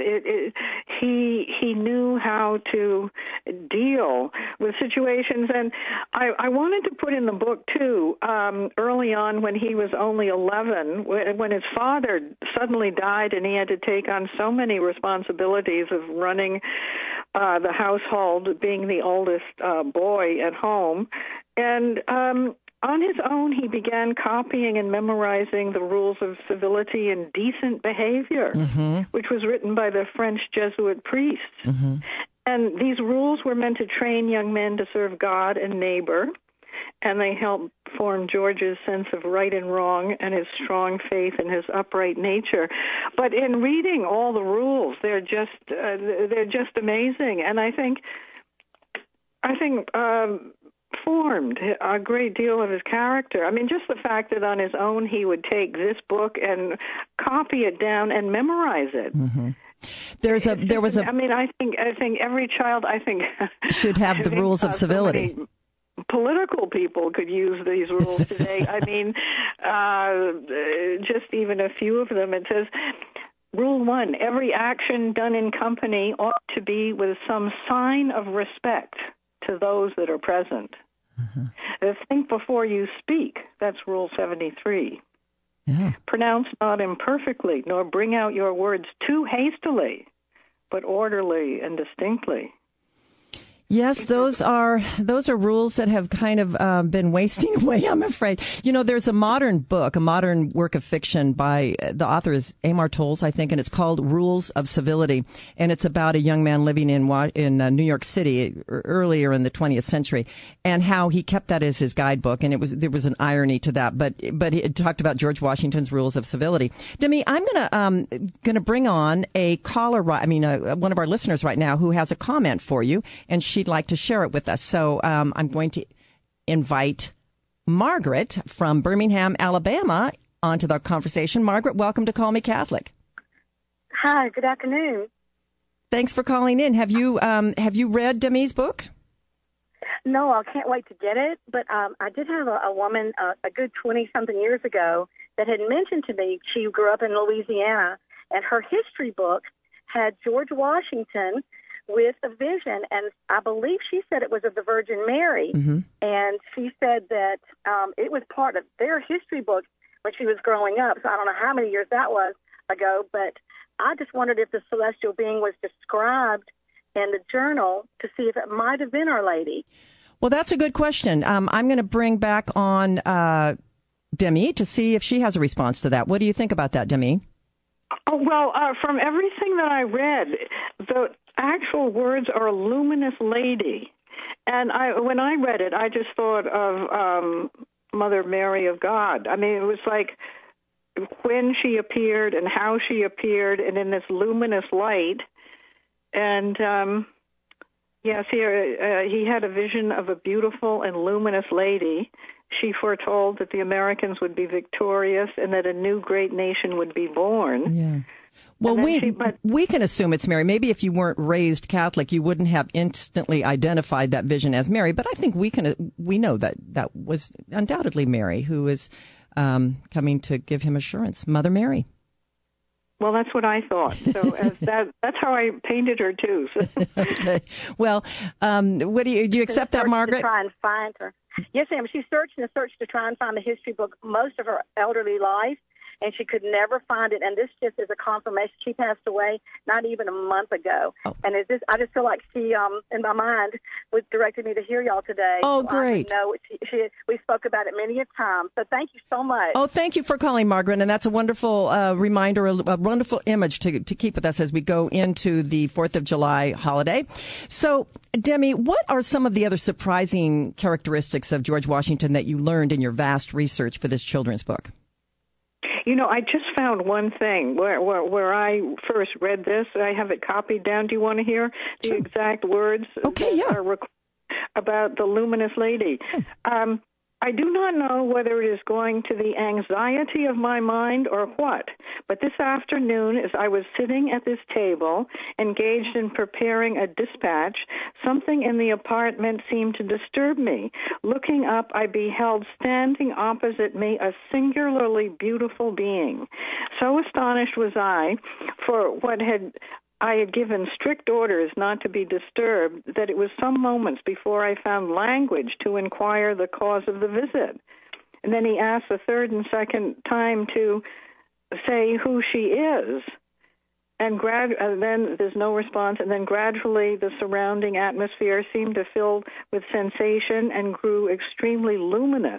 he knew how to deal with situations. And I wanted to put in the book, too, early on when he was only 11, when his father suddenly died and he had to take on so many responsibilities of running the household, being the oldest boy at home. And on his own, he began copying and memorizing the rules of civility and decent behavior, which was written by the French Jesuit priests. Mm-hmm. And these rules were meant to train young men to serve God and neighbor, and they helped form George's sense of right and wrong and his strong faith in his upright nature. But in reading all the rules, they're just amazing, and I think formed a great deal of his character. Just the fact that on his own he would take this book and copy it down and memorize it. Mm-hmm. I think every child, should have the rules of civility. Political people could use these rules today. Just even a few of them. It says, Rule 1, every action done in company ought to be with some sign of respect to those that are present. Mm-hmm. Think before you speak. That's Rule 73. Yeah. Pronounce not imperfectly, nor bring out your words too hastily, but orderly and distinctly. Yes, those are rules that have kind of been wasting away, I'm afraid. There's a modern work of fiction by, the author is Amar Towles, I think, and it's called Rules of Civility. And it's about a young man living in New York City earlier in the 20th century, and how he kept that as his guidebook. And there was an irony to that, but it talked about George Washington's Rules of Civility. Demi, I'm gonna bring on a caller, one of our listeners right now who has a comment for you, and she'd like to share it with us. So I'm going to invite Margaret from Birmingham, Alabama, onto the conversation. Margaret, welcome to Call Me Catholic. Hi, good afternoon. Thanks for calling in. Have you read Demi's book? No, I can't wait to get it. But I did have a woman a good 20-something years ago that had mentioned to me she grew up in Louisiana, And her history book had George Washington with a vision, and I believe she said it was of the Virgin Mary, and she said that it was part of their history book when she was growing up. So I don't know how many years that was ago, but I just wondered if the celestial being was described in the journal to see if it might have been Our Lady. Well, that's a good question. I'm going to bring back on Demi to see if she has a response to that. What do you think about that, Demi? Oh, well, from everything that I read, the actual words are luminous lady. And when I read it, I just thought of Mother Mary of God. I mean, it was like when she appeared and how she appeared and in this luminous light. And, yes, he had a vision of a beautiful and luminous lady. She foretold that the Americans would be victorious and that a new great nation would be born. Yeah. Well, we can assume it's Mary. Maybe if you weren't raised Catholic, you wouldn't have instantly identified that vision as Mary. But I think we know that was undoubtedly Mary who is coming to give him assurance. Mother Mary. Well, that's what I thought. So that's how I painted her too. So. Okay. Well, what do you accept that, Margaret? To try and find her. Yes, ma'am. She searched to try and find the history book most of her elderly life, and she could never find it. And this just is a confirmation. She passed away not even a month ago. Oh. And I just feel like she, in my mind, was directed me to hear y'all today. Oh, great. No, we spoke about it many a time. So thank you so much. Oh, thank you for calling, Margaret. And that's a wonderful reminder, a wonderful image to keep with us as we go into the 4th of July holiday. So, Demi, what are some of the other surprising characteristics of George Washington that you learned in your vast research for this children's book? You know, I just found one thing where I first read this. I have it copied down. Do you want to hear the exact words? Okay, yeah. About the luminous lady. I do not know whether it is going to the anxiety of my mind or what, but this afternoon, as I was sitting at this table, engaged in preparing a dispatch, something in the apartment seemed to disturb me. Looking up, I beheld standing opposite me a singularly beautiful being. So astonished was I, for I had given strict orders not to be disturbed, that it was some moments before I found language to inquire the cause of the visit. And then he asked a third and second time to say who she is. And then there's no response. And then gradually the surrounding atmosphere seemed to fill with sensation and grew extremely luminous.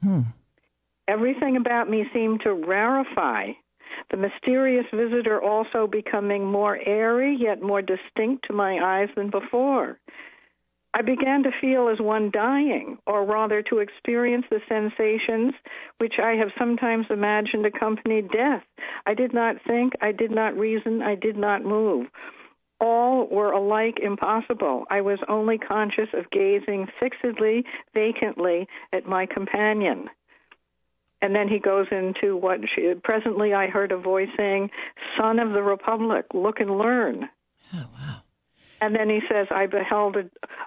Everything about me seemed to rarefy. The mysterious visitor also becoming more airy, yet more distinct to my eyes than before. I began to feel as one dying, or rather to experience the sensations which I have sometimes imagined accompanied death. I did not think, I did not reason, I did not move. All were alike impossible. I was only conscious of gazing fixedly, vacantly at my companion. And then he goes into presently I heard a voice saying, "Son of the Republic, look and learn." Oh, wow. And then he says, I beheld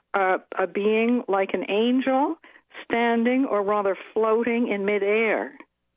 a being like an angel standing or rather floating in midair.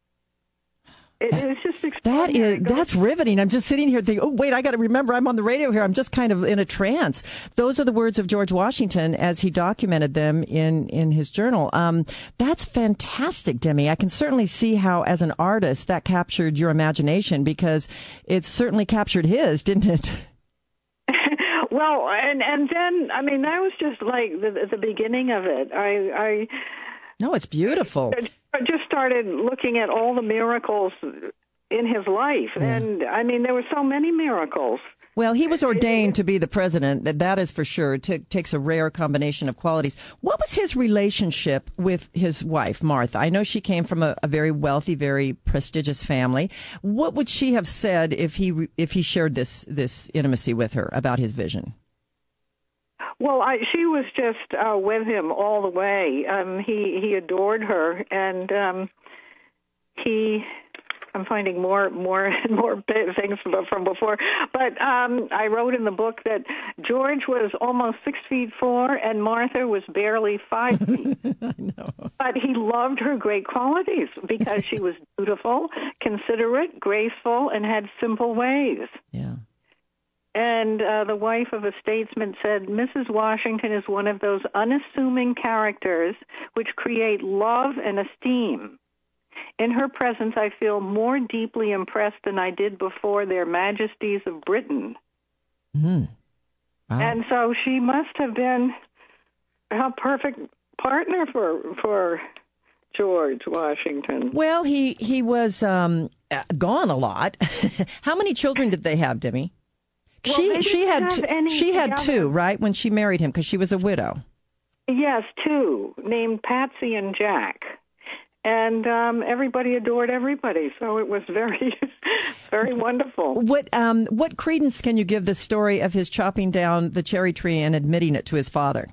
It's just extraordinary. That's riveting. I'm just sitting here thinking, oh, wait, I got to remember I'm on the radio here. I'm just kind of in a trance. Those are the words of George Washington as he documented them in his journal. That's fantastic, Demi. I can certainly see how, as an artist, that captured your imagination because it certainly captured his, didn't it? Well, and then, I mean, that was just like the beginning of it. No, it's beautiful. I just started looking at all the miracles in his life. Yeah. And, I mean, there were so many miracles. Well, he was ordained to be the president. That is for sure. It takes a rare combination of qualities. What was his relationship with his wife, Martha? I know she came from a very wealthy, very prestigious family. What would she have said if he shared this intimacy with her about his vision? Well, she was just with him all the way. He adored her, and he I'm finding more and more things from before. But I wrote in the book that George was almost 6'4", and Martha was barely 5 feet. I know. But he loved her great qualities because she was beautiful, considerate, graceful, and had simple ways. Yeah. And the wife of a statesman said, Mrs. Washington is one of those unassuming characters which create love and esteem. In her presence, I feel more deeply impressed than I did before their majesties of Britain. Mm. Wow. And so she must have been a perfect partner for George Washington. Well, he was gone a lot. How many children did they have, Demi? Well, she had two, right, when she married him, because she was a widow. Yes, two, named Patsy and Jack. And everybody adored everybody, so it was very, very wonderful. What credence can you give the story of his chopping down the cherry tree and admitting it to his father?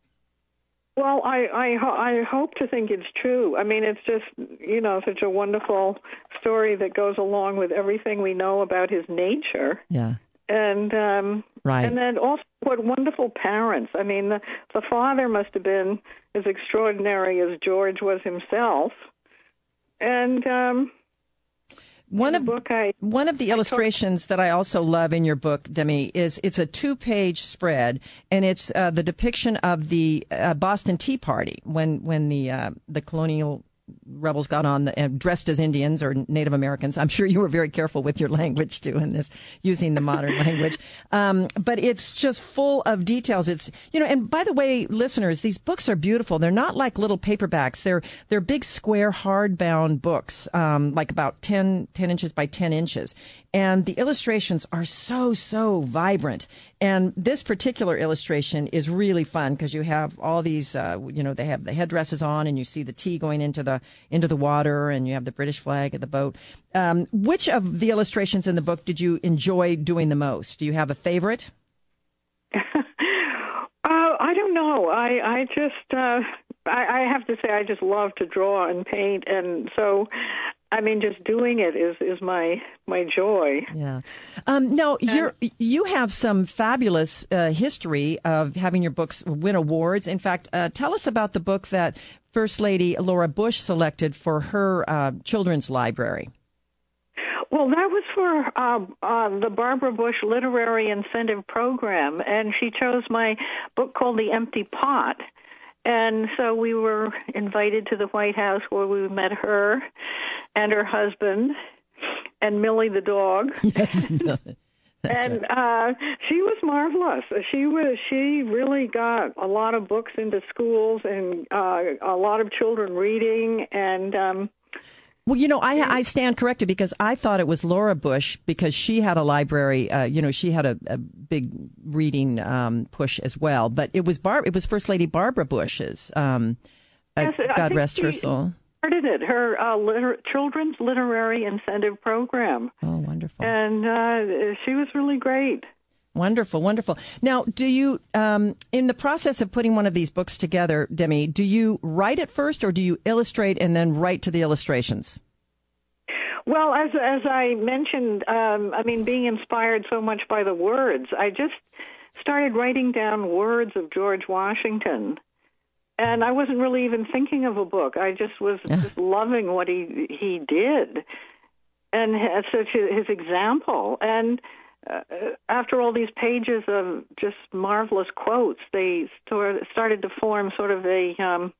Well, I hope to think it's true. I mean, it's just, such a wonderful story that goes along with everything we know about his nature. Yeah. And right. And then also, what wonderful parents. I mean, the father must have been as extraordinary as George was himself. And one of the illustrations that I also love in your book, Demi, is it's a 2-page spread, and it's the depiction of the Boston Tea Party when the colonial rebels got on dressed as Indians or Native Americans. I'm sure you were very careful with your language too in this, using the modern language. But it's just full of details. It's, and by the way, listeners, these books are beautiful. They're not like little paperbacks. They're big square hardbound books, like about 10 inches by 10 inches. And the illustrations are so vibrant. And this particular illustration is really fun because you have all these, they have the headdresses on, and you see the tea going into the water, and you have the British flag at the boat. Which of the illustrations in the book did you enjoy doing the most? Do you have a favorite? I don't know. I just, I have to say, I just love to draw and paint, and so, I mean, just doing it is my joy. Yeah. Now, you have some fabulous history of having your books win awards. In fact, tell us about the book that First Lady Laura Bush selected for her children's library. Well, that was for the Barbara Bush Literary Incentive Program, and she chose my book called The Empty Pot. And so we were invited to the White House, where we met her and her husband and Millie the dog. Yes, and right. She was marvelous. She really got a lot of books into schools and a lot of children reading. And well, I stand corrected because I thought it was Laura Bush because she had a library. She had a big reading push as well. But it was First Lady Barbara Bush's. Yes, God rest her soul. Started it, her children's literary incentive program. Oh, wonderful! And she was really great. Wonderful, wonderful. Now, do you, in the process of putting one of these books together, Demi, do you write it first, or do you illustrate and then write to the illustrations? Well, as I mentioned, being inspired so much by the words, I just started writing down words of George Washington. And I wasn't really even thinking of a book. I just was just loving what he did and such his example. And after all these pages of just marvelous quotes, they started to form sort of an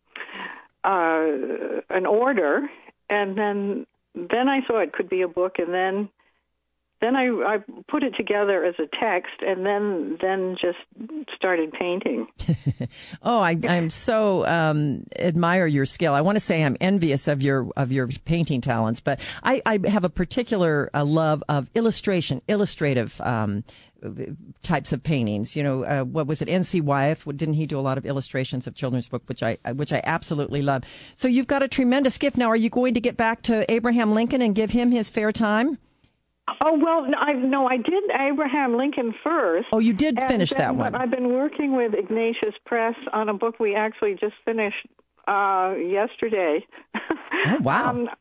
order. And then I saw it could be a book, and then I put it together as a text, and then just started painting. Oh, I'm so admire your skill. I want to say I'm envious of your painting talents, but I have a particular love of illustrative types of paintings. What was it? N.C. Wyeth, didn't he do a lot of illustrations of children's book, which I absolutely love. So you've got a tremendous gift. Now, are you going to get back to Abraham Lincoln and give him his fair time? Oh, well, I did Abraham Lincoln first. Oh, you did finish that one. I've been working with Ignatius Press on a book we actually just finished yesterday. Oh, wow.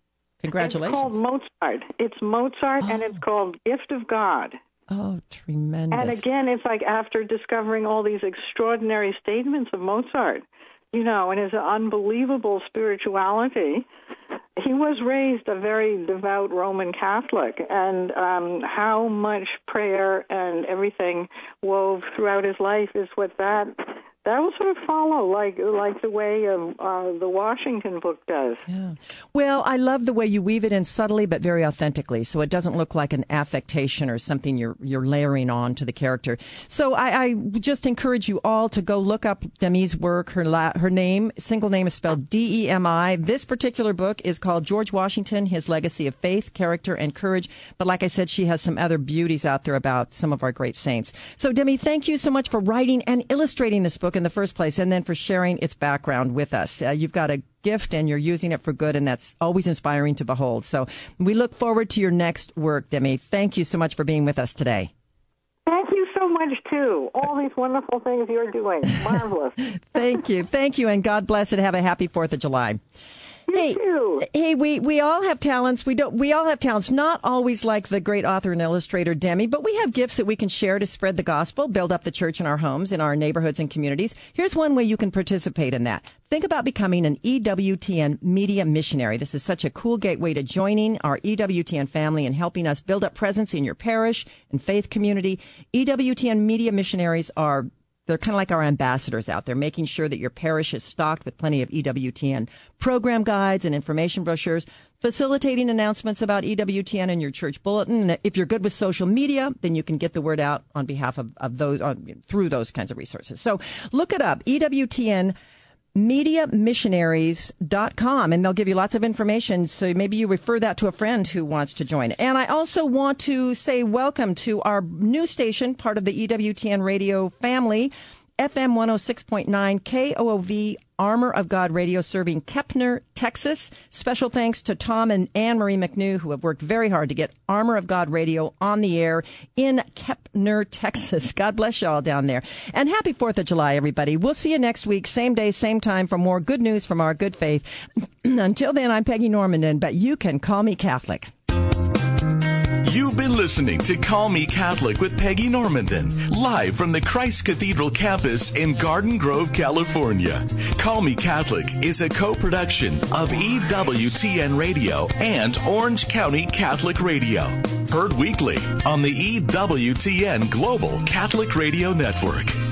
Congratulations. It's called Mozart. It's Mozart, and it's called Gift of God. Oh, tremendous. And again, it's like after discovering all these extraordinary statements of Mozart, and his unbelievable spirituality. He was raised a very devout Roman Catholic, and how much prayer and everything wove throughout his life is what that will sort of follow, like the way the Washington book does. Yeah. Well, I love the way you weave it in subtly but very authentically, so it doesn't look like an affectation or something you're layering on to the character. So I just encourage you all to go look up Demi's work. Her name, single name, is spelled D-E-M-I. This particular book is called George Washington, His Legacy of Faith, Character, and Courage. But like I said, she has some other beauties out there about some of our great saints. So, Demi, thank you so much for writing and illustrating this book in the first place, and then for sharing its background with us. You've got a gift, and you're using it for good, and that's always inspiring to behold. So we look forward to your next work, Demi. Thank you so much for being with us today. Thank you so much, too. All these wonderful things you're doing. Marvelous. Thank you, and God bless, and have a happy 4th of July. Hey, we all have talents. We all have talents, not always like the great author and illustrator Demi, but we have gifts that we can share to spread the gospel, build up the church in our homes, in our neighborhoods and communities. Here's one way you can participate in that. Think about becoming an EWTN media missionary. This is such a cool gateway to joining our EWTN family and helping us build up presence in your parish and faith community. EWTN media missionaries they're kind of like our ambassadors out there, making sure that your parish is stocked with plenty of EWTN program guides and information brochures, facilitating announcements about EWTN in your church bulletin. And if you're good with social media, then you can get the word out on behalf of those through those kinds of resources. So look it up, EWTN MediaMissionaries.com, and they'll give you lots of information. So maybe you refer that to a friend who wants to join. And I also want to say welcome to our new station, part of the EWTN radio family, FM 106.9 KOOV Armor of God Radio, serving Kepner, Texas. Special thanks to Tom and Anne Marie McNew, who have worked very hard to get Armor of God Radio on the air in Kepner, Texas. God bless you all down there. And happy 4th of July, everybody. We'll see you next week, same day, same time, for more good news from our good faith. Until then, I'm Peggy Normandin, but you can call me Catholic. You've been listening to Call Me Catholic with Peggy Normandin, live from the Christ Cathedral campus in Garden Grove, California. Call Me Catholic is a co-production of EWTN Radio and Orange County Catholic Radio. Heard weekly on the EWTN Global Catholic Radio Network.